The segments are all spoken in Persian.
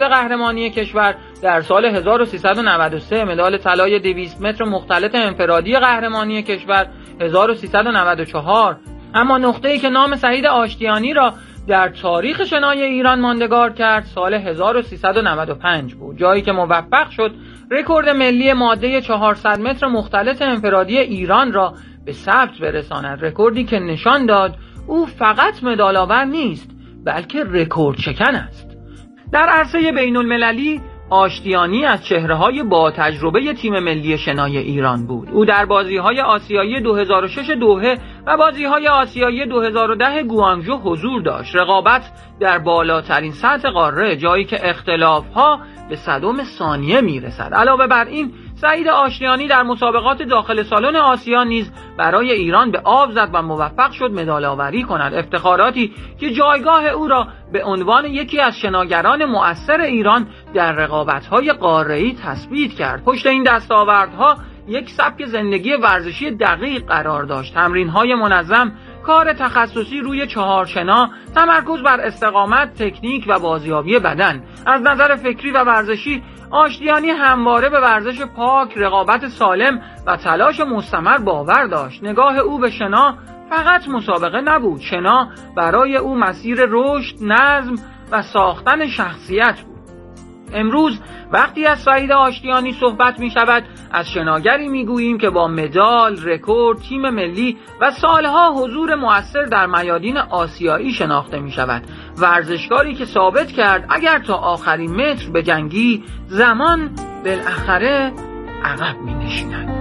قهرمانی کشور، در سال 1393 مدال طلای 200 متر مختلط انفرادی قهرمانی کشور 1394. اما نقطه‌ای که نام سعید آشتیانی را در تاریخ شنای ایران ماندگار کرد سال 1395 بود، جایی که موفق شد رکورد ملی ماده 400 متر مختلط انفرادی ایران را به ثبت برساند. رکوردی که نشان داد او فقط مدال‌آور نیست بلکه رکورد شکن است. در عرصه بین المللی آشتیانی از چهره‌های با تجربه تیم ملی شنای ایران بود. او در بازی‌های آسیایی 2006 دوحه و بازی‌های آسیایی 2010 گوانگژو حضور داشت. رقابت در بالاترین سطح قاره، جایی که اختلاف‌ها به صدم ثانیه میرسد. علاوه بر این، سعید آشتیانی در مسابقات داخل سالن آسیا نیز برای ایران به آب زد و موفق شد مدال آوری کند. افتخاراتی که جایگاه او را به عنوان یکی از شناگران مؤثر ایران در رقابت‌های قاره‌ای تثبیت کرد. پشت این دستاوردها یک سبک زندگی ورزشی دقیق قرار داشت. تمرین‌های منظم، کار تخصصی روی چهارشنا، تمرکز بر استقامت، تکنیک و بازیابی بدن. از نظر فکری و ورزشی آشتیانی همواره به ورزش پاک، رقابت سالم و تلاش مستمر باور داشت. نگاه او به شنا فقط مسابقه نبود. شنا برای او مسیر رشد، نظم و ساختن شخصیت بود. امروز وقتی از سعید آشتیانی صحبت می شود، از شناگری می گوییم که با مدال، رکورد، تیم ملی و سالها حضور مؤثر در میادین آسیایی شناخته می شود. ورزشکاری که ثابت کرد اگر تا آخرین متر بجنگی، زمان بالاخره عقب می نشیند.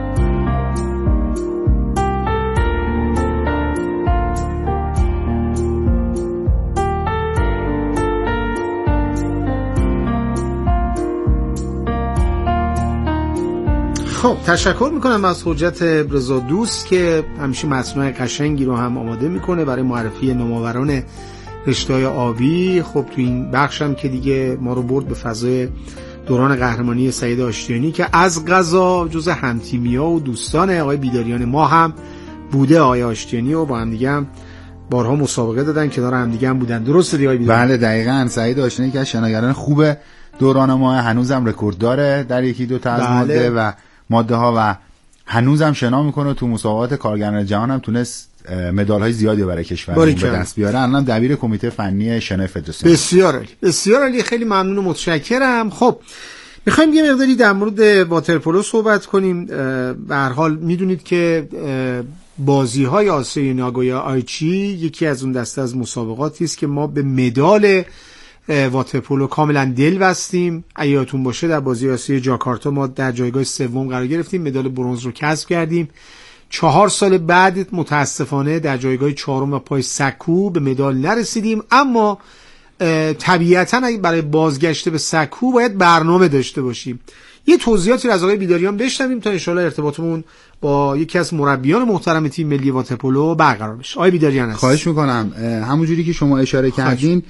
خب تشکر میکنم از حجت رضا دوست که همیشه متن‌های قشنگی رو هم آماده میکنه برای معرفی نوآوران رشته‌های آبی. خب تو این بخشم که دیگه ما رو برد به فضای دوران قهرمانی سعید آشتیانی که از قضا جز همتیمی‌ها و دوستان آقای بیداریان ما هم بوده. آقای آشتیانی و با هم دیگه هم بارها مسابقه دادن، کنار هم دیگه هم بودن. درسته دیگه آقای بیداریان؟ بله دقیقاً. سعید آشتیانی که از شناگران خوب دوران ما، هنوزم رکورد داره در یکی دو تا از ماده ها و هنوزم شنا میکنه. تو مسابقات کارگران جهان هم تونست مدال های زیادی برای کشور به دست بیاره. الان دبیر کمیته فنی شنا فدراسیون. بسیار عالی، بسیار عالی، خیلی ممنون و متشکرم. خب میخوایم یه مقداری در مورد واترپولو صحبت کنیم. به هر حال میدونید که بازی های آسیای ناگویا آیچی یکی از اون دسته از مسابقاتی است که ما به مدال واترپولو کاملا دل بستیم. یادتون باشه در بازی آسیای جاکارتا ما در جایگاه سوم قرار گرفتیم، مدال برنز رو کسب کردیم. 4 سال بعد متاسفانه در جایگاه چهارم و پای سکو به مدال نرسیدیم، اما طبیعتاً برای بازگشت به سکو باید برنامه داشته باشیم. یه توضیحاتی از آقای بیداریان بشنویم تا انشالله ارتباطمون با یکی از مربیان محترم تیم ملی واترپولو برقرار بشه. آقای بیداریان هست. خواهش میکنم. همونجوری که شما اشاره کردین،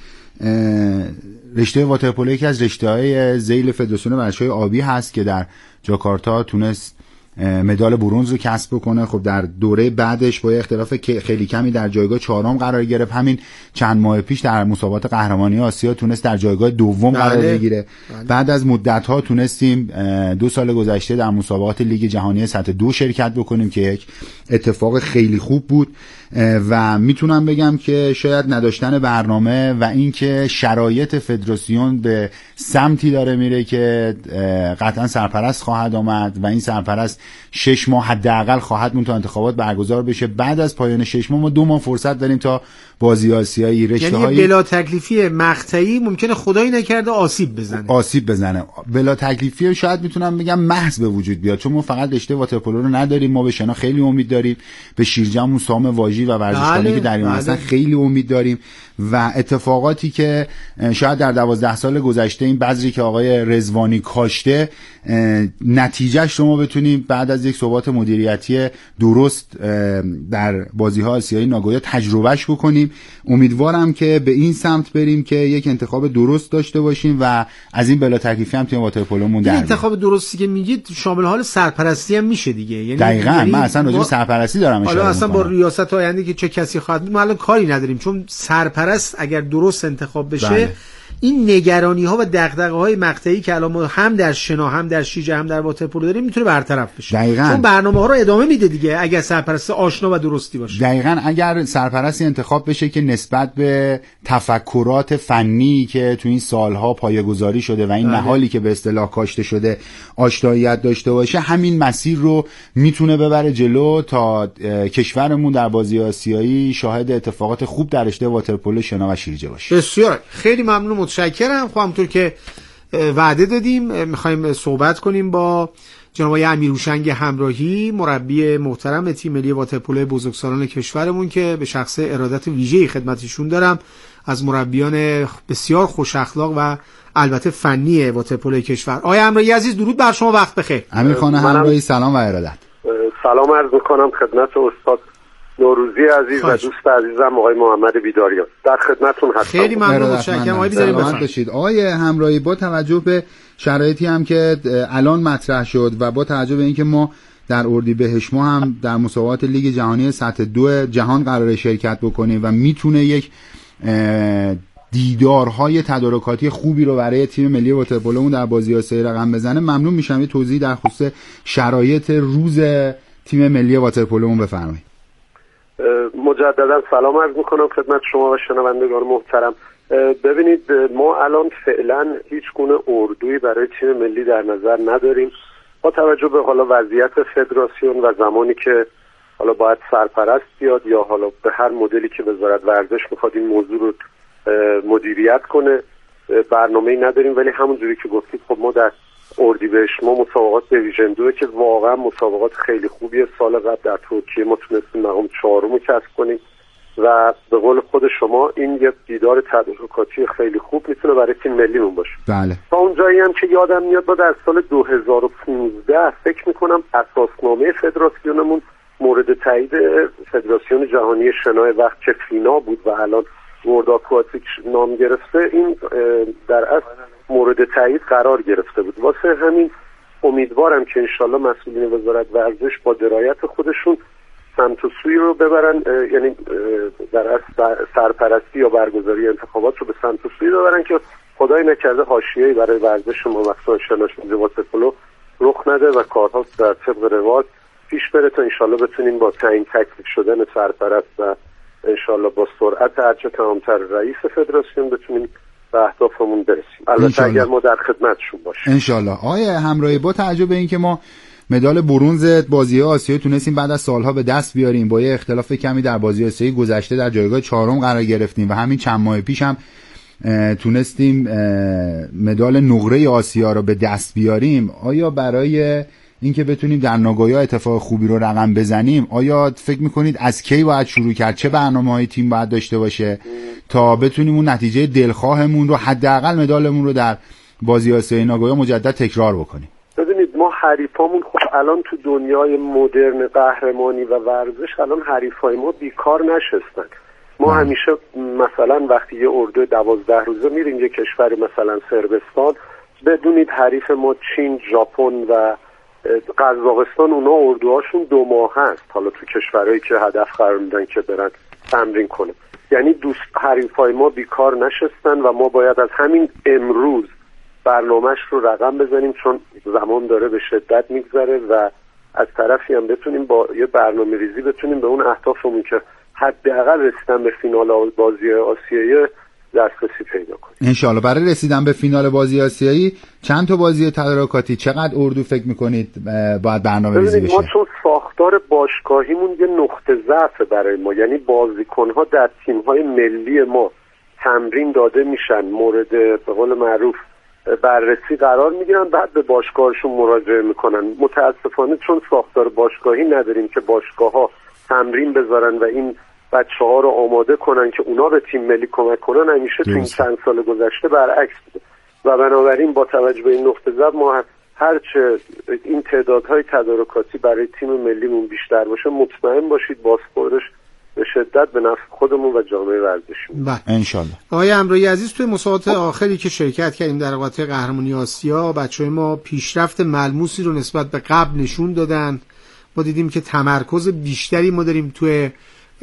رشته واترپولو یکی از رشته‌های ذیل فدراسیون ورزش‌های آبی هست که در جاکارتا تونست مدال برنز رو کسب بکنه. خب در دوره بعدش با اختلاف خیلی کمی در جایگاه چهارم قرار گرفت. همین چند ماه پیش در مسابقات قهرمانی آسیا تونست در جایگاه دوم قرار بگیره. بعد از مدت‌ها تونستیم 2 سال گذشته در مسابقات لیگ جهانی سطح 2 شرکت بکنیم که یک اتفاق خیلی خوب بود و میتونم بگم که شاید نداشتن برنامه و اینکه شرایط فدراسیون به سمتی داره میره که قطعا سرپرست خواهد آمد و این سرپرست 6 ماه حداقل خواهد مون تا انتخابات برگزار بشه. بعد از پایان 6 ماه ما 2 ماه فرصت داریم تا بازی آسیایی رشته‌های یعنی بلا تکلیفی مقطعی ممکنه خدایی نکرده آسیب بزنه. بلا تکلیفی شاید میتونم بگم محض به وجود بیاد، چون ما فقط رشته واترپولو رو نداریم. ما به شنا خیلی امید داریم، به شیرجم و سام واژی و ورزشکارانی که در این هستن خیلی امید داریم و اتفاقاتی که شاید در 12 سال گذشته این بذری که آقای رضوانی کاشته نتیجهش رو ما بتونیم بعد از یک ثبات مدیریتی درست در بازی‌های آسیایی ناگویا تجربهش بکنیم. امیدوارم که به این سمت بریم که یک انتخاب درست داشته باشیم و از این بلا تکلیفی هم تیم واترپولومون در انتخاب درستی که میگید شامل حال سرپرستی هم میشه دیگه. یعنی دقیقاً من اصلا راجع به سرپرستی دارم اشاره می‌کنم. اصلا با ریاست آینده که چه کسی خواهد بود ما الان کاری نداریم، چون سرپرست اگر درست انتخاب بشه این نگرانی ها و دغدغه های مقطعی که الان ما هم در شنا هم در شیجه هم در واترپولو داریم میتونه برطرف بشه. دقیقاً. چون برنامه ها رو ادامه میده دیگه اگر سرپرست آشنا و درستی باشه. دقیقاً. اگر سرپرستی انتخاب بشه که نسبت به تفکرات فنی که تو این سالها پایه‌گذاری شده و این نهالی که به اصطلاح کاشته شده آشناییت داشته باشه، همین مسیر رو میتونه ببره جلو تا کشورمون در بازی آسیایی شاهد اتفاقات خوب در رشته واترپولو شنا و شیرجه باشه. بسیار خیلی ممنون، متشکرم. خب همونطور که وعده دادیم میخوایم صحبت کنیم با جناب آقای امیرهوشنگ همراهی، مربی محترم تیم ملی واترپولو بزرگسالان کشورمون که به شخص ارادت ویژه‌ای خدمتشون دارم، از مربیان بسیار خوش اخلاق و البته فنی واترپولو کشور. آقای همراهی عزیز درود بر شما، وقت بخیر. امیر خان همراهی سلام و ارادت. سلام عرض میکنم خدمت استاد نوروزی عزیز و دوست عزیزم آقای محمد بیداریان، در خدمتتون هستم. خیلی ممنون، متشکرم. آقای بیداری بفرمایید. آقای همراهی، با توجه به شرایطی هم که الان مطرح شد و با توجه به اینکه ما در اردیبهشت ما هم در مسابقات لیگ جهانی سطح 2 جهان قراره شرکت بکنیم و میتونه یک دیدارهای تدارکاتی خوبی رو برای تیم ملی واترپولومون در بازی آسیایی رقم بزنه، ممنون میشم یه توضیح در خصوص شرایط روز تیم ملی واترپولومون بفرمایید. مجددا سلام عرض میکنم خدمت شما و شنوندگان محترم. ببینید ما الان فعلا هیچ گونه اردویی برای تیم ملی در نظر نداریم با توجه به حالا وضعیت فدراسیون و زمانی که حالا باید سرپرست بیاد یا حالا به هر مدلی که وزارت ورزش میخواد این موضوع رو مدیریت کنه. برنامه‌ای نداریم، ولی همونجوری که گفتید خب ما در اردیبهشت ما مسابقات دیویژن 2 که واقعا مسابقات خیلی خوبیه، سال قبل در ترکیه ما تونستیم مقام 4 کسب کنیم و به قول خود شما این یک دیدار تدارکاتی خیلی خوب میتونه برای تیم ملیمون باشه. بله. تا اونجایی هم که یادم میاد ما در سال 2015 فکر میکنم اساسنامه فدراسیونمون مورد تایید فدراسیون جهانی شنا وقت که فینا بود و الان ورلد آکواتیک نام گرفته، این در اصل مورد تایید قرار گرفته بود. واسه همین امیدوارم که انشالله مسئولین وزارت ورزش با درایت خودشون سمت و سوی رو ببرن، یعنی در اصل سرپرستی یا برگزاری انتخابات رو به سمت و سوی ببرن که خدای نکرده حاشیه‌ای برای ورزش ما مخصوصا شنا واترپولو رخ نده و کارها در طبق روال پیش بره تا انشالله بتونیم با تعیین تکلیف شدن سرپرست و انشالله با سرعت هرچه تمامتر رئیس فدراسیون بتونیم به اهدافمون برسیم، البته اگر ما در خدمتشون باشیم انشالله. آقای همراهی، با توجه به اینکه ما مدال برنز بازی آسیایی تونستیم بعد از سالها به دست بیاریم، با یه اختلاف کمی در بازی آسیایی گذشته در جایگاه 4 قرار گرفتیم و همین چند ماه پیش هم تونستیم مدال نقره آسیا رو به دست بیاریم، آیا برای اینکه بتونیم در ناگویا اتفاق خوبی رو رقم بزنیم آیا فکر میکنید از کی باید شروع کرد، چه برنامه‌های تیم باید داشته باشه تا بتونیم اون نتیجه دلخواهمون رو حداقل مدالمون رو در بازی آسیایی ناگویا مجدد تکرار بکنیم؟ ببینید ما حریفامون خب الان تو دنیای مدرن قهرمانی و ورزش الان حریفای ما بیکار نشستن. ما همیشه مثلا وقتی یه اردو 12 روزه میریم یه کشور مثلا صربستان، بدونید حریف ما چین، ژاپن و قزاقستان اونا اردوهاشون 2 ماه هست حالا تو کشورهایی که هدف قرار میدن که برن تمرین کنه. یعنی دوست حریفای ما بیکار نشستن و ما باید از همین امروز برنامهش رو رقم بزنیم، چون زمان داره به شدت میگذره و از طرفی هم بتونیم با یه برنامه ریزی بتونیم به اون اهدافمون که حداقل رسیدن به فینال بازی آسیایی دسترسی پیدا کنیم انشالله. برای رسیدن به فینال بازی آسیایی چند تا بازی تدارکاتی چقدر اردو فکر میکنید باید برنامه ریزی بشه؟ ما چون ساختار باشگاهیمون یه نقطه ضعف برای ما، یعنی بازیکن‌ها در تیم‌های ملی ما تمرین داده میشن، مورد به قول معروف بررسی قرار میگیرن، بعد به باشگاهشون مراجعه میکنن. متاسفانه چون ساختار باشگاهی نداریم که باشگاه‌ها تمرین بذارن و این بچه‌ها رو آماده کنن که اونا به تیم ملی کمک کنن، همیشه تو این چند سال گذشته برعکس بوده و بنابراین با توجه به این نقطه ضعف ما هرچه این تعدادهای تدارکاتی برای تیم ملیمون بیشتر باشه مطمئن باشید بازخوردش به شدت به نفع خودمون و جامعه ورزشیمون. انشالله. آقای همراهی عزیز، توی مسابقات آخری که شرکت کردیم در قطعه قهرمانی آسیا، بچه‌های ما پیشرفت ملموسی رو نسبت به قبل نشون دادن. ما دیدیم که تمرکز بیشتری ما داریم توی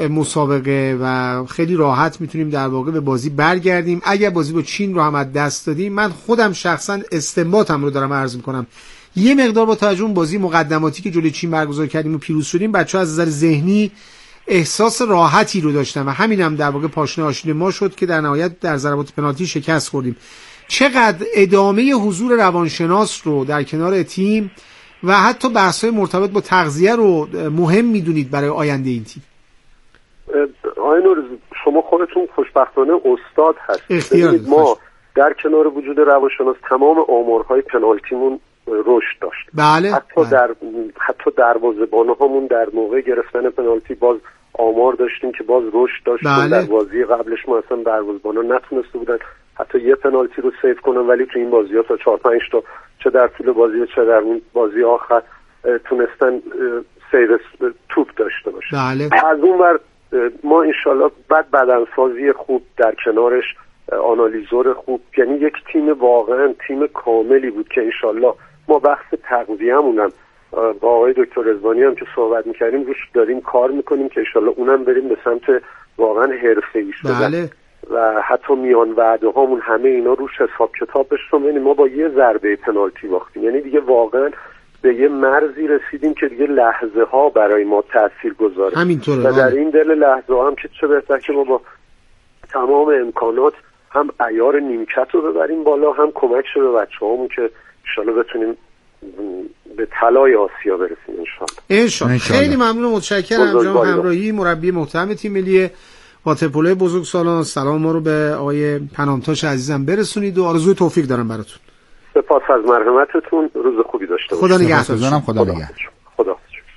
مسابقه و خیلی راحت میتونیم در واقع به بازی برگردیم. اگر بازی با چین رو هم از دست دادیم، من خودم شخصا استنباطم رو دارم عرض میکنم، یه مقدار با توجه اون بازی مقدماتی که جلوی چین برگزار کردیم و پیروز شدیم، بچه‌ها از نظر ذهنی احساس راحتی رو داشتن و همین هم در واقع پاشنه آشیل ما شد که در نهایت در ضربات پنالتی شکست خوردیم. چقدر ادامه حضور روانشناس رو در کنار تیم و حتی بحث‌های مرتبط با تغذیه رو مهم میدونید برای آینده این تیم؟ آقای نوروزی، شما خودتون خوشبختانه استاد هستید. ما در کنار وجود روانشناس تمام آمارهای پنالتیمون رشد داشت. بله. حتی دروازه‌بان‌هامون در موقع گرفتن پنالتی باز آمار داشتیم که باز رشد داشت. بله. در بازی قبلش ما اصلا دروازه‌بانا نتونسته بودن حتی یه پنالتی رو سیو کنن، ولی تو این بازی‌ها تا 4-5 تا چه در طول بازی و چه در اون بازی آخر تونستن سیو توپ داشته باشن. بله. از اون ور ما انشالله بعد بدنسازی خوب در کنارش آنالیزور خوب، یعنی یک تیم واقعا تیم کاملی بود که انشالله ما بحث تغذیه‌مون هم با آقای دکتر رضوانی هم که صحبت می‌کردیم روش داریم کار می‌کنیم که انشالله اونم بریم به سمت واقعا حرفه‌ای شدن. بله. و حتی میان وعده هامون همه اینا روش حساب کتاب بشم. یعنی ما با یه ضربه پنالتی باختیم، یعنی دیگه واقعا به یه مرزی رسیدیم که دیگه لحظه ها برای ما تأثیر گذاره. همینطوره. و در این دل لحظه ها هم که چه بهتر که ما با تمام امکانات هم عیار نیمکت رو ببریم بالا، هم کمک شه به بچه‌هامون که انشالله بتونیم به طلای آسیا برسیم انشالله. خیلی ممنون و متشکرم جناب همراهی مربی محترم تیم ملی واترپولو بزرگسالان. سلام ما رو به آقای پنامتاش عزیزم برسونید و آرزوی توفیق دارم براتون. سپاس از مرحمتتون، روز خوبی داشته باشید. خدا نگهدار. خدا نگهدار. خدا.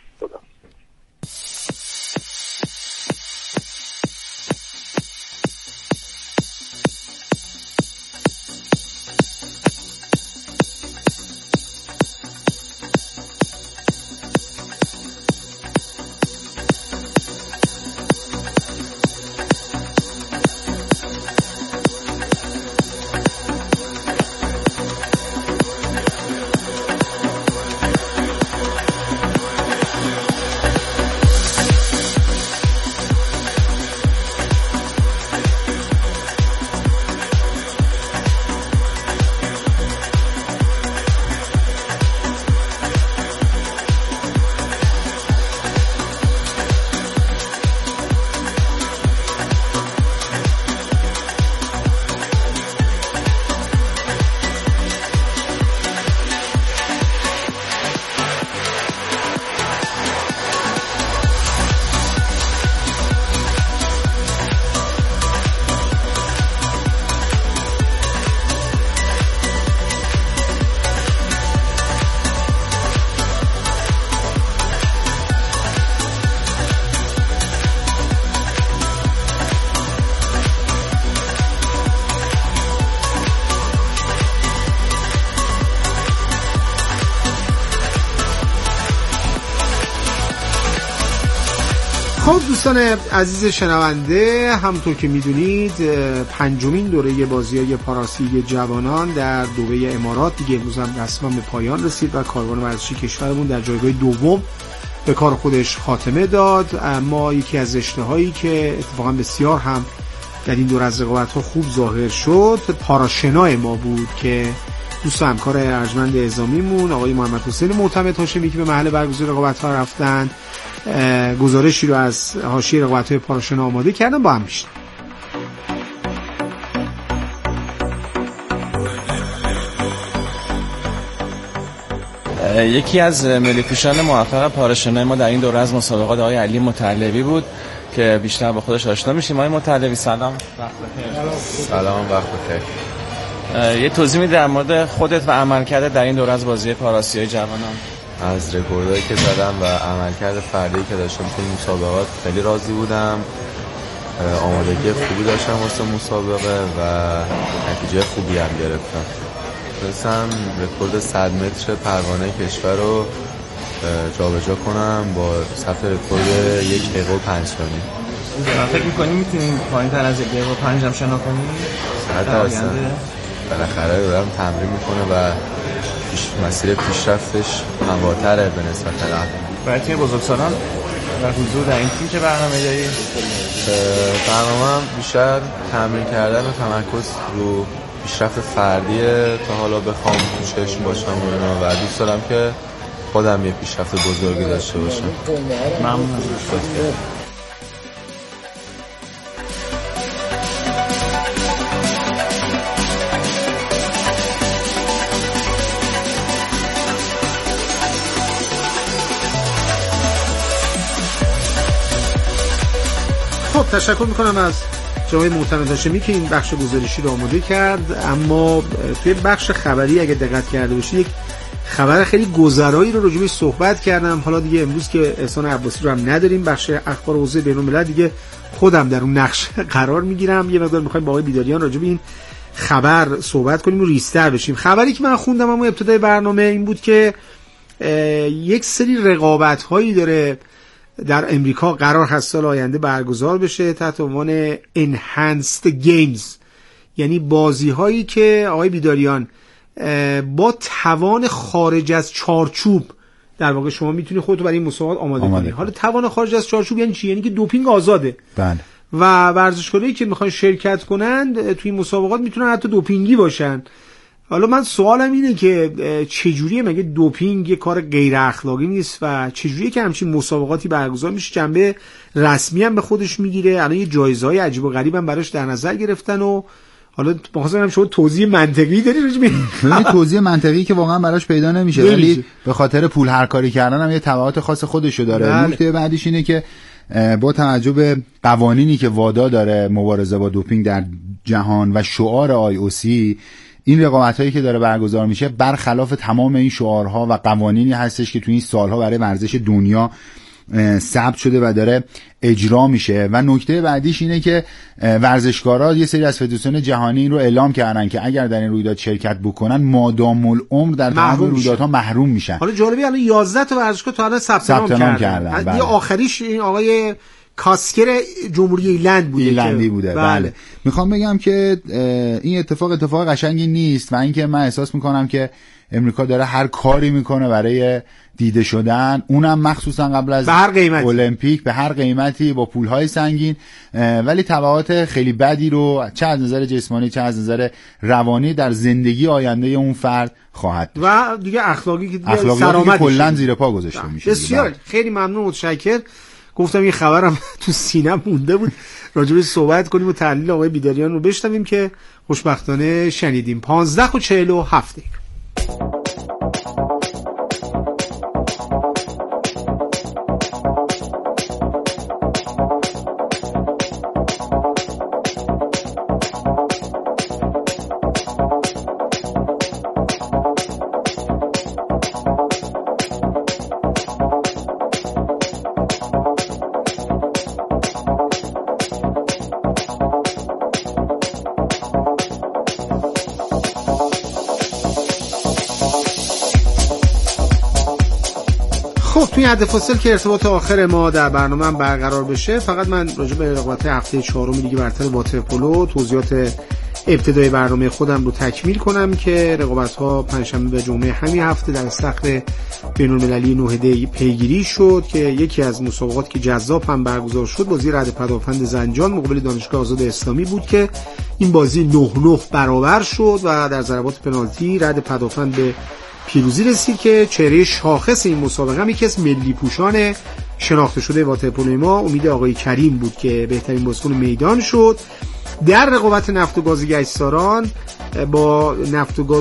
خب دوستان عزیز شنونده، همونطور که میدونید پنجمین دوره بازی‌های پاراسیگ جوانان در دبی امارات دیگه امروز هم رسما به پایان رسید و کاروان ورزشی کشورمون در جایگاه دوم به کار خودش خاتمه داد. اما یکی از رشته‌هایی که اتفاقا بسیار هم در این دور از رقابت‌ها خوب ظاهر شد پاراشنای ما بود که دوست و همکار ارجمند اعزامیمون آقای محمد حسین معتمد هاشمی که به محل برگزاری رقابت‌ها رفتن گزارشی رو از حاشیه رقابت‌های پاراشنا آماده کردن، با هم میشن. یکی از ملی پوشان موفق پاراشنای ما در این دوره از مسابقات آقای علی مطلبی بود که بیشتر با خودش آشنا میشیم. آقای مطلبی سلام. سلام، وقت بخیر. یه توضیح میدی در مورد خودت و عملکرد در این دوره از بازی پاراسیای جوانان؟ از رکوردایی که زدم و عملکرد فردی که داشتم توی مسابقات خیلی راضی بودم. آمادگی خوبی داشتم واسه مسابقه و نتیجه خوبی هم گرفتم. تونستم رکورد 100 متر پروانه کشور رو جابجا کنم با ثبت رکورد 1 دقیقه و 5 ثانیه. فکر می‌کنی می‌تونیم پایین‌تر از 1 دقیقه و 5 هم شنا کنیم؟ 100%. بالاخره دارم تمرین می‌کنه و مسیر پیشرفتش هموارتره به نسبت قبل. برای تیم بزرگسالان و حضور در این تیم چه برنامه داری؟ برنامه بیشتر تمرین کردن و تمرکز رو پیشرفت فردیه تا حالا بخوام چشم باشم و دوست دارم که خودم یه پیشرفت بزرگی داشته باشم. ممنون از دوستت. خب تشکر میکنم از جناب محترم هاشمی که این بخش گزارشی رو آماده کرد. اما توی بخش خبری اگه دقت کرده باشید یک خبر خیلی گذرایی رو راجع بهش صحبت کردم. حالا دیگه امروز که احسان عباسی رو هم نداریم، بخش اخبار حوزه بین‌الملل دیگه خودم در اون نقش قرار میگیرم. یه مقدار میخوایم با آقای بیداریان راجع به این خبر صحبت کنیم و ریستر بشیم. خبری که من خوندم اما ابتدای برنامه این بود که یک سری رقابت‌هایی داره در امریکا قرار هست سال آینده برگزار بشه تحت عنوان Enhanced Games، یعنی بازی هایی که آقای بیداریان با توان خارج از چارچوب، در واقع شما میتونی خودتو برای این مسابقات آماده کنی. حالا توان خارج از چارچوب یعنی چی؟ یعنی که دوپینگ آزاده. بله. و ورزشکارایی که میخوان شرکت کنند توی این مسابقات میتونن حتی دوپینگی باشن. حالا من سوالم اینه که چجوریه، مگه دوپینگ یه کار غیر اخلاقی نیست و چجوریه که همچین مسابقاتی برگزار میشه، جنبه رسمی هم به خودش میگیره؟ الان یه جایزه‌های عجیب و غریب هم براش در نظر گرفتن و حالا مثلا شما توضیح منطقی داری راجع توضیح منطقی که واقعا براش پیدا نمیشه، ولی به خاطر پول هر کاری کردن هم یه تبعات خاص خودشو داره. نکته بعدیش اینه که با توجه به قوانینی که وادا داره مبارزه با دوپینگ در جهان و شعار IOC، این رقابت‌هایی که داره برگزار میشه برخلاف تمام این شعارها و قوانینی هستش که تو این سالها برای ورزش دنیا ثبت شده و داره اجرا میشه. و نکته بعدیش اینه که ورزشکارا یه سری از فدراسیون جهانی این رو اعلام کردن که اگر در این رویداد شرکت بکنن مادام العمر در تمام رویدادها محروم میشن. حالا جالبه الان 11 تا ورزشکار تا الان ثبت نام کردن. بله. یه آخریش این آقای کاسکر جمهوری ایرلندی بوده. بله. میخوام بگم که این اتفاق قشنگی نیست و اینکه من احساس میکنم که امریکا داره هر کاری میکنه برای دیده شدن، اونم مخصوصا قبل از المپیک به هر قیمتی با پولهای سنگین، ولی تبعات خیلی بدی رو چه از نظر جسمانی چه از نظر روانی در زندگی آینده اون فرد خواهد و دیگه اخلاقی که کلا زیر پا گذاشته میشه. بسیار خیلی ممنون، متشکرم. گفتم این خبرم تو سینم مونده بود راجع بهش صحبت کنیم و تحلیل آقای بیداریان رو بشنویم که خوشبختانه شنیدیم. 15:47. توی حد فاصل که ارتباط آخر ما در برنامه هم برقرار بشه، فقط من راجع به رقابت هفته 4 لیگ برتر واترپولو توضیحات ابتدای برنامه خودم رو تکمیل کنم که رقابت‌ها پنجشنبه و جمعه همین هفته در صخره بین‌المللی نوهده پیگیری شد که یکی از مسابقات که جذاب هم برگزار شد بازی رد پدافند زنجان مقابل دانشگاه آزاد اسلامی بود که این بازی 9-9 برابر شد و در ضربات پنالتی رد پدافند به پیروزی رسید که چهره شاخص این مسابقه هم یکی از ملی پوشان شناخته شده واترپولو ما امید آقای کریم بود که بهترین بازیکن میدان شد. در رقابت نفت و گاز گچساران با نفت و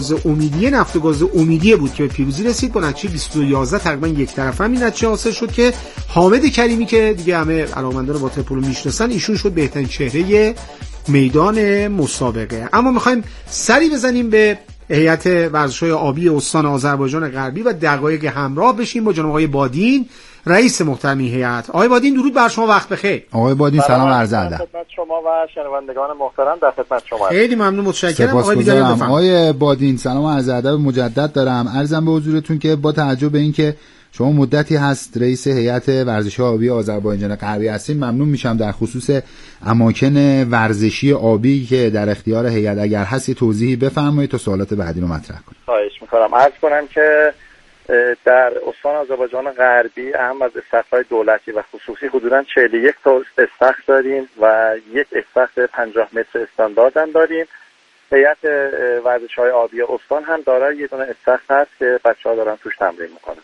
گاز امیدیه بود که به پیروزی رسید با نتیجه 22-11 تقریبا یک طرفه. همین نتیجه حاصل شد که حامد کریمی که دیگه همه علاقه‌مندان واترپولو میشناسن ایشون شد بهترین چهره میدان مسابقه. اما میخوایم سری بزنیم به هیئت ورزش‌های آبی استان آذربایجان غربی و دقایق همراه بشیم با جناب آقای بادین رئیس محترم هیئت. آقای بادین درود بر شما، وقت بخیر. آقای بادین سلام عرض ادب خدمت شما و شنوندگان محترم، در خدمت شما. خیلی ممنون، متشکرم. آقای بیداریان بفرمایید. آقای بادین سلام عرض ادب مجدد دارم. عرضم به حضورتون که با توجه به اینکه شما مدتی هست رئیس هیئت ورزش‌های آبی آذربایجان غربی هستین، ممنون میشم در خصوص اماکن ورزشی آبی که در اختیار هیئت اگر هست توضیحی بفرمایید تا سوالات بعدی رو مطرح کنیم. خواهش می‌کنم. عرض کنم که در استان آذربایجان غربی اهم از استخرهای دولتی و خصوصی حدوداً 41 تا استخر داریم و یک استخر 50 متر استاندارد هم داریم. هیئت ورزش‌های آبی استان هم دارای یه دونه استخر هست که بچه‌ها دارن توش تمرین میکنن.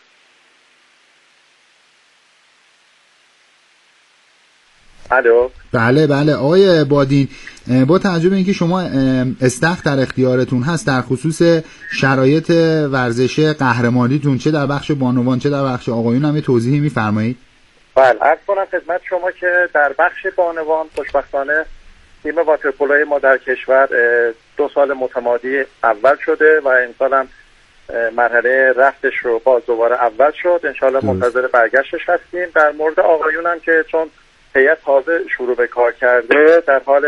الو. بله آقای بادین، با توجه به اینکه شما استخر در اختیارتون هست در خصوص شرایط ورزش قهرمانیتون، چه در بخش بانوان چه در بخش آقایون، هم یه توضیحی می‌فرمایید؟ بله، عرض کنم خدمت شما که در بخش بانوان خوشبختانه تیم واترپولوی ما در کشور 2 سال متمادی اول شده و امسال هم مرحله رفتش رو باز دوباره اول شد. انشالله منتظر برگشتش هستیم. در مورد آقایون هم که چون هیئت تازه شروع به کار کرده، در حال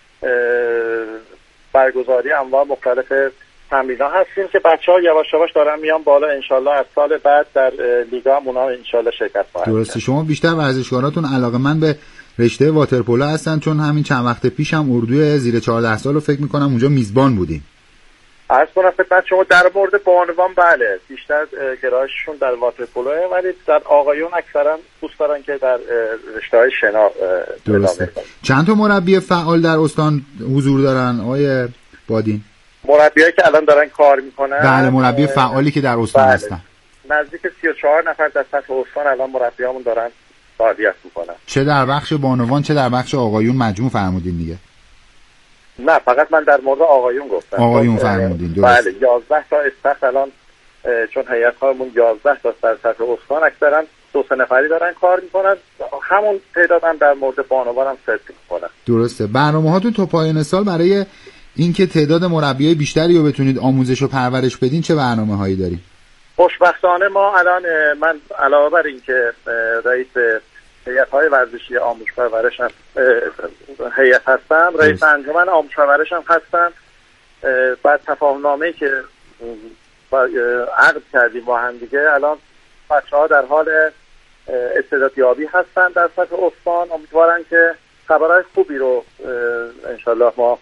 برگزاری انواع مختلف تمرین‌ها هستیم که بچه‌ها یواش یواش دارن میان بالا. انشالله از سال بعد در لیگا هم اونا انشالله شرکت خواهند. درسته. شما بیشتر ورزشکاراتون علاقه‌مند به رشته واترپولو هستن، چون همین چند وقت پیش هم اردوی زیر 14 سال رو فکر می‌کنم اونجا میزبان بودیم. عرض کنم خدمت شما در مورد بانوان بله بیشتر گرایششون در واترپولوه، ولی در آقایون اکثرا دوست دارن که در رشته‌های شنا. درسته. چند تا مربی فعال در استان حضور دارن آقای بادین؟ مربیایی که الان دارن کار میکنن؟ بله، مربی فعالی که در استان هستن. نزدیک 34 نفر در سطح استان الان مربیامون دارن فعالیت میکنن. چه در بخش بانوان چه در بخش آقایون مجموع فرمودین دیگه؟ نه، فقط من در مورد آقایون گفتم. آقایون فرمودین. درست. بله، 11 تا استخر الان، چون هیئت هامون 11 تا در سطح استان اکثرا 2-3 نفری دارن کار میکنن. همون تعداد هم در مورد بانوان هم ست میکنن. درسته. برنامه هاتون تا پایان سال برای اینکه تعداد مربیای بیشتری رو بتونید آموزش و پرورش بدین چه برنامه‌هایی دارید؟ خوشبختانه ما الان من علاوه بر اینکه رئیس هیئت‌های ورزشی آموزش پرورش هم هیئت هستم، رئیس انجمن آموزش پرورش هم هستم. بعد تفاهم‌نامه‌ای که عقد کردیم با هم دیگه، الان بچه‌ها در حال استعدادیابی هستن در سطح استان. امیدوارم که خبرهای خوبی رو انشالله ما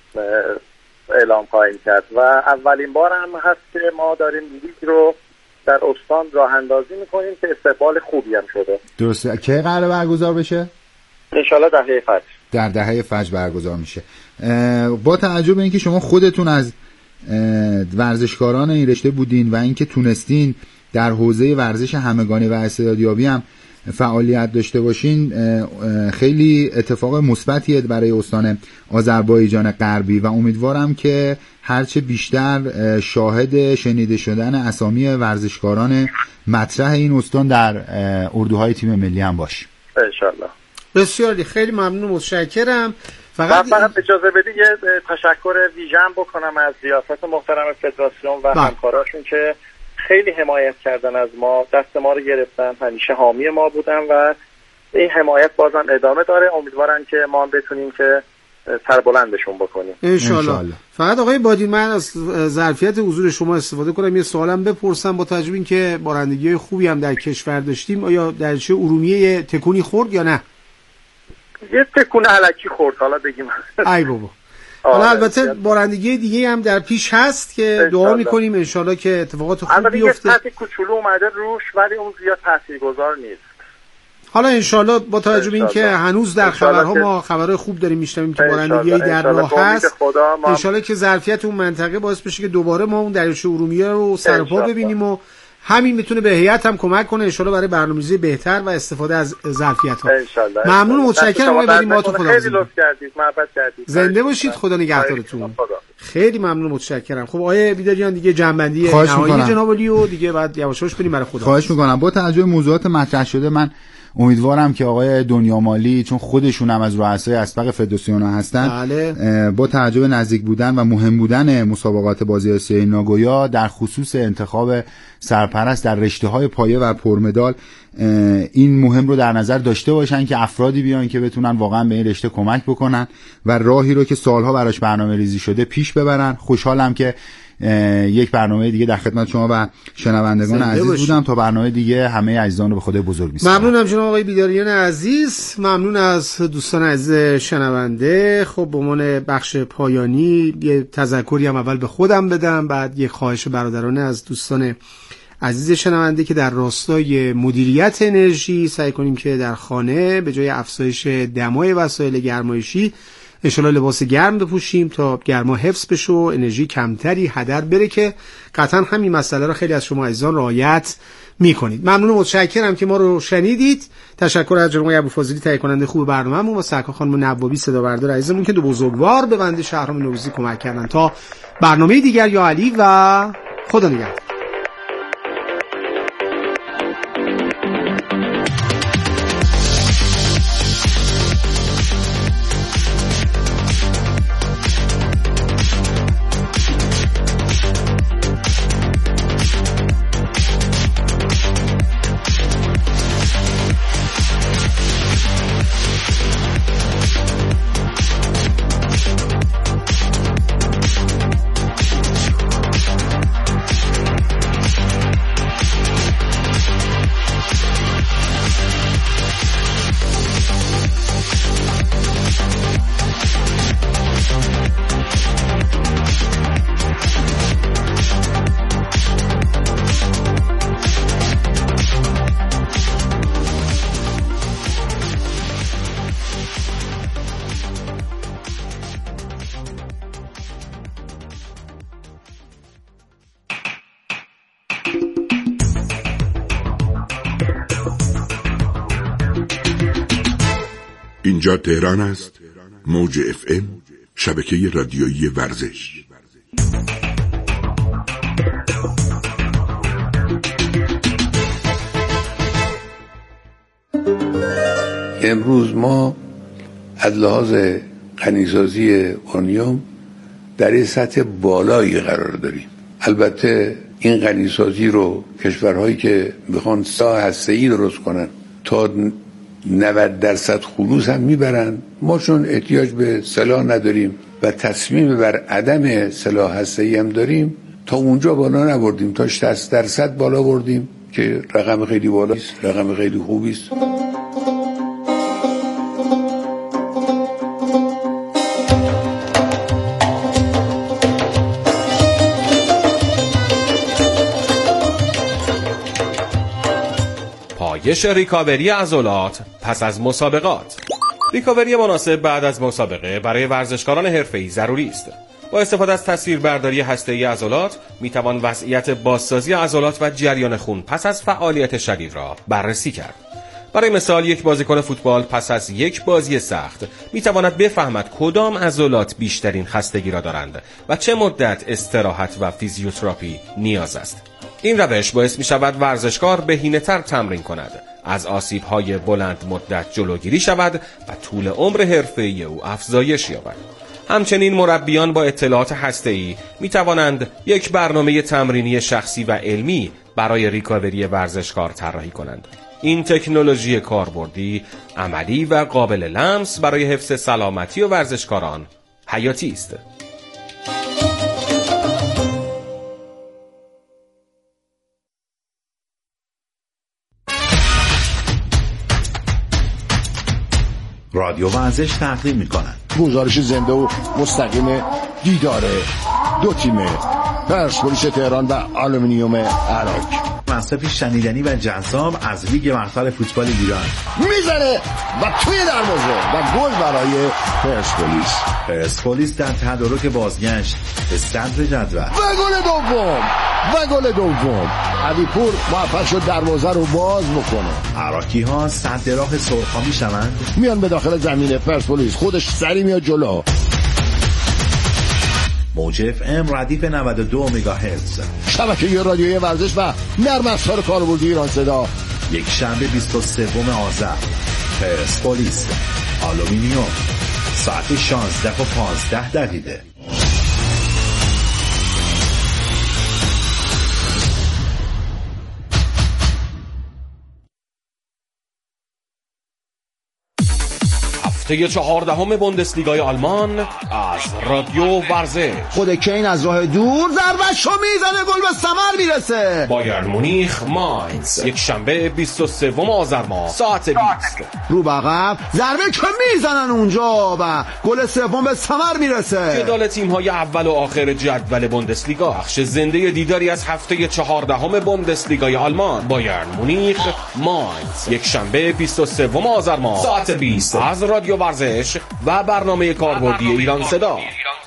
اعلام خواهیم کرد و اولین بار هم هست که ما داریم لیگ رو در استان راه اندازی میکنیم که استقبال خوبی هم شده. درسته. کی قراره برگزار بشه؟ انشالله دهه فجر. در دهه فجر برگزار میشه. با توجه به اینکه شما خودتون از ورزشکاران این رشته بودین و اینکه تونستین در حوزه ورزش همگانی و استعدادیابی هم فعالیت داشته باشین، خیلی اتفاق مثبتیه برای استان آذربایجان غربی و امیدوارم که هرچه بیشتر شاهد شنیده شدن اسامی ورزشکاران مطرح این استان در اردوهای تیم ملی هم باش. انشالله. بسیار خیلی ممنون، متشکرم. فقط اجازه بدید یه تشکر ویژه‌ام بکنم از ریاست محترم فدراسیون و همکاراشون که خیلی حمایت کردن از ما، دست ما رو گرفتن، همیشه حامی ما بودن و این حمایت بازم ادامه داره. امیدوارم که ما هم بتونیم که سربلندشون بکنیم انشالله. فقط آقای بادین، من از ظرفیت حضور شما استفاده کنم یه سوالم بپرسم. با توجه به اینکه بارندگی خوبی هم در کشور داشتیم، آیا درچه ارومیه تکونی خورد یا نه؟ یه تکون الکی خورد، حالا بگیم ای بابا. حالا البته بارندگی دیگه هم در پیش هست که دعا میکنیم انشالله که اتفاقات خوب بیفته. البته یه کوچولو اومده روش ولی اون زیاد تاثیرگذار نیست. حالا انشالله با توجه به اینکه هنوز در خبرها ما خبرهای خوب داریم میشنویم که بارندگی در راه هست، انشالله که ظرفیت اون منطقه باعث بشه که دوباره ما اون دریاچه ارومیه رو سرپا ببینیم و همین میتونه به هیئت هم کمک کنه انشالله برای برنامه‌ریزی بهتر و استفاده از ظرفیت‌ها. ممنون و متشکرم آقای بادین. ما تو خیلی لطف کردید، محبت کردید. زنده باشید، خدا نگهدارتون. خیلی ممنون، متشکرم. خب آقای بیداریان دیگه جنبندی نهایی جناب علی و دیگه بعد یواش یواش بریم برای خدا. خواهش می‌کنم. با توجه به موضوعات مطرح شده من امیدوارم که آقای دنیا مالی، چون خودشون هم از رؤسای اسبق فدراسیون هستن، با توجه به نزدیک بودن و مهم بودن مسابقات بازی آسیای ناگویا در خصوص انتخاب سرپرست در رشته‌های پایه و پرمدال این مهم رو در نظر داشته باشن که افرادی بیان که بتونن واقعا به این رشته کمک بکنن و راهی رو که سالها براش برنامه‌ریزی شده پیش ببرن. خوشحالم که یک برنامه دیگه در خدمت شما و شنوندگان عزیز بودم. تا برنامه دیگه همه عزیزان رو به خدای بزرگ می‌سپارم. ممنونم جناب آقای بیداریان عزیز، ممنون از دوستان عزیز شنونده. خب به عنوان بخش پایانی یه تذکری هم اول به خودم بدم، بعد یه خواهش برادرانه از دوستان عزیز شنونده که در راستای مدیریت انرژی سعی کنیم که در خانه به جای افزایش دمای وسایل گرمایشی انشالله لباس گرم بپوشیم تا گرما حفظ بشه و انرژی کمتری هدر بره که قطعا همین مسئله رو خیلی از شما عزیزان رعایت میکنید. ممنون و متشکرم که ما رو شنیدید. تشکر از جناب ابوالفاضلی تهیه کننده خوب برنامه‌مون و سرکار خانم نوابی صدا بردار عزیزمون که دو بزرگوار به بنده شهرام نوروزی کمک کردن. تا برنامه دیگر یا علی و خدا نگهدار. اینجا تهران است. موج FM، شبکه رادیویی ورزش. امروز ما از لحاظ غنیسازی اورانیوم در این سطح بالایی قرار داریم. البته این غنیسازی رو کشورهایی که میخوان سلاح هسته‌ای درست کنن تا 90% خلوص هم میبرن. ما چون احتیاج به سلاح نداریم و تصمیم بر عدم سلاح هسته‌ای هم داریم، تا اونجا بالا نبردیم، تا 60% بالا بردیم که رقم خیلی بالاست، رقم خیلی خوبی است. پایش ریکاوری عضلات پس از مسابقات. ریکاوری مناسب بعد از مسابقه برای ورزشکاران حرفه‌ای ضروری است. با استفاده از تصویربرداری هسته‌ای عضلات میتوان وضعیت بازسازی عضلات و جریان خون پس از فعالیت شدید را بررسی کرد. برای مثال یک بازیکن فوتبال پس از یک بازی سخت میتواند بفهمد کدام عضلات بیشترین خستگی را دارند و چه مدت استراحت و فیزیوتراپی نیاز است. این روش باعث می شود ورزشکار بهینه‌تر تمرین کند، از آسیب‌های بلند مدت جلوگیری شود و طول عمر حرفه‌ای او افزایش یابد. همچنین مربیان با اطلاعات هسته‌ای می توانند یک برنامه تمرینی شخصی و علمی برای ریکاوری ورزشکار طراحی کنند. این تکنولوژی کاربردی، عملی و قابل لمس برای حفظ سلامتی و ورزشکاران حیاتی است. رادیو ورزش تقدیم می‌کند گزارش زنده و مستقیم دیدار دو تیم پرسپولیس تهران و آلومینیوم عراق. مصرفی شنیدنی و جذاب از لیگ برتر فوتبال ایران. میزنه و توی دروازه و گل برای پرسپولیس. پرسپولیس در تدارک بازگشت به صدر جدول. و گل دوم علیپور موفق شد دروازه رو باز بکنه. عراقی‌ها صد راه سرخا میشوند، میان به داخل زمین پرسپولیس، خودش سری میاد جلو. موج FM ردیف 92 مگاهرتز، شبکه رادیویی ورزش و نرم افزار کاربردی ایران صدا. یک شنبه 23 آذر پرسپولیس آلومینیوم ساعت 16:15. هفته 14 بوندسلیگای آلمان از رادیو ورزش. خود کین از راه دور ضربه‌شو میزنه، گل به ثمر میرسه. بایرن مونیخ ماینز، یک شنبه 23 آذر ماه ساعت 20. رو بقم ضربه که میزنن اونجا و گل سوم به ثمر میرسه. جدال تیم‌های اول و آخر جدول بوندسلیگا، بخش زنده دیداری از هفته 14 بوندسلیگای آلمان. بایرن مونیخ ماینز، یک شنبه 23 آذر ماه ساعت 20 از رادیو ورزش و برنامه کاربردی ایران صدا.